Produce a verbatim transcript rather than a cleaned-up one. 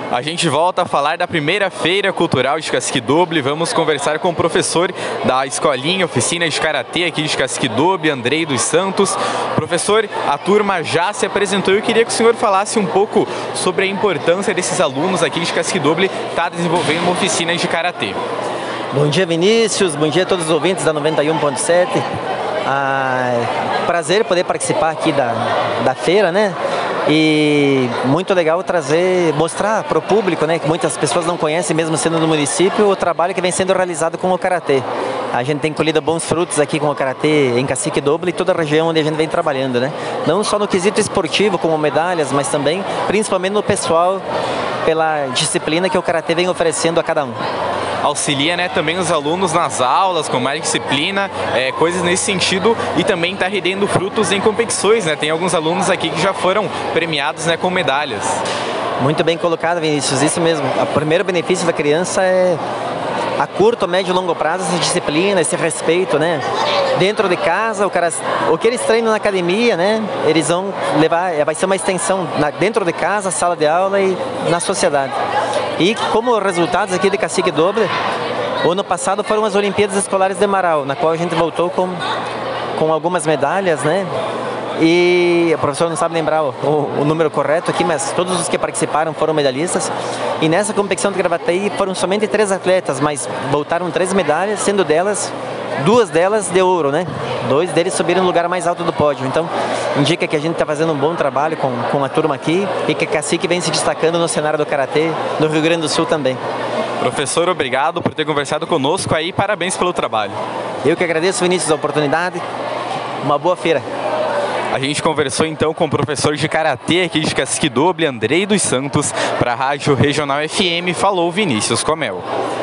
A gente volta a falar da primeira feira cultural de Cacique Doble. Vamos conversar com o professor da escolinha, oficina de karatê aqui de Cacique Doble, Andrei dos Santos. Professor, a turma já se apresentou e eu queria que o senhor falasse um pouco sobre a importância desses alunos aqui de Cacique Doble estar desenvolvendo uma oficina de karatê. Bom dia, Vinícius. Bom dia a todos os ouvintes da noventa e um ponto sete. Ah, prazer poder participar aqui da, da feira, né? E muito legal trazer, mostrar para o público, né, que muitas pessoas não conhecem, mesmo sendo do município, o trabalho que vem sendo realizado com o karatê. A gente tem colhido bons frutos aqui com o karatê em Cacique Doble e toda a região onde a gente vem trabalhando, né? Não só no quesito esportivo, como medalhas, mas também, principalmente no pessoal, pela disciplina que o karatê vem oferecendo a cada um. Auxilia, né, também os alunos nas aulas, com mais disciplina, é, coisas nesse sentido, e também está rendendo frutos em competições, né? Tem alguns alunos aqui que já foram premiados, né, com medalhas. Muito bem colocado, Vinícius, isso mesmo. O primeiro benefício da criança é a curto, médio e longo prazo essa disciplina, esse respeito, né? Dentro de casa, o, cara, o que eles treinam na academia, né? Eles vão levar, vai ser uma extensão na, dentro de casa, sala de aula e na sociedade. E como resultados aqui de Cacique Doble, o ano passado foram as Olimpíadas Escolares de Marau, na qual a gente voltou com, com algumas medalhas, né? E o professor não sabe lembrar o, o, o número correto aqui, mas todos os que participaram foram medalhistas. E nessa competição de Gravataí foram somente três atletas, mas voltaram três medalhas, sendo delas, duas delas de ouro, né? Dois deles subiram no lugar mais alto do pódio. Então, indica que a gente está fazendo um bom trabalho com, com a turma aqui e que a Cacique vem se destacando no cenário do karatê no Rio Grande do Sul também. Professor, obrigado por ter conversado conosco aí, parabéns pelo trabalho. Eu que agradeço, Vinícius, a oportunidade. Uma boa feira. A gente conversou então com o professor de karatê aqui de Cacique Doble, Andrei dos Santos, para a Rádio Regional F M, falou Vinícius Comel.